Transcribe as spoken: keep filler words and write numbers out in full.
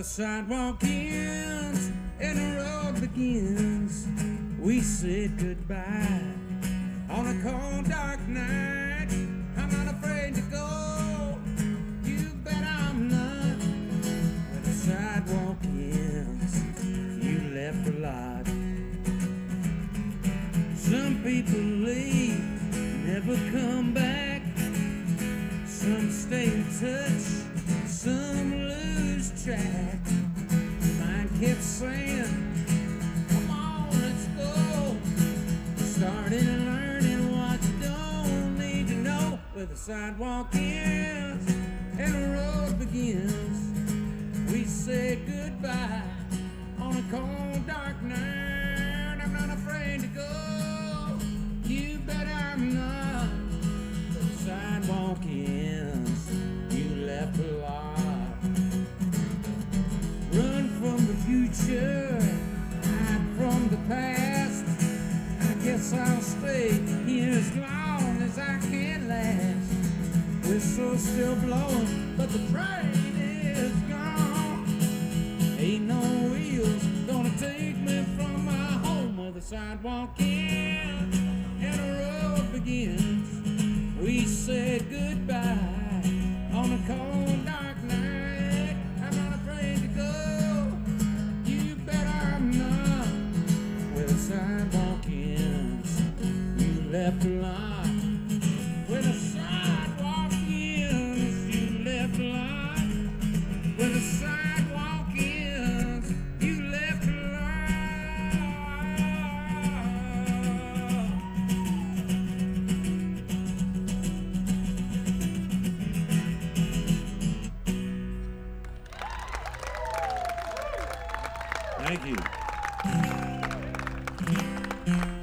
sidewalk ends and the road begins, we said goodbye on a cold dark night. I'm not afraid to go, you bet I'm not. Where the sidewalk ends, you left a lot. Some people leave, never come back. Some stay in touch, some lose track. Mine kept saying, come on, let's go. Starting and learning what you don't need to know. Where the sidewalk ends and the road begins, we say goodbye on a cold dark night. I'm not afraid to go, you bet I'm not. Where the sidewalk ends, you left a lot. Run from the future, hide from the past. I guess I'll stay here as long as I can last. Whistle's still blowing, but the train is gone. Ain't no wheels gonna take me from my home. Where the sidewalk ends and the road begins, we said goodbye on a cold dark night. I'm not afraid to go, you bet I'm not. Where the sidewalk ends, you left a lot. Where the sidewalk ends, you left a lot. Where the sidewalk ends, you left a lot. Thank you.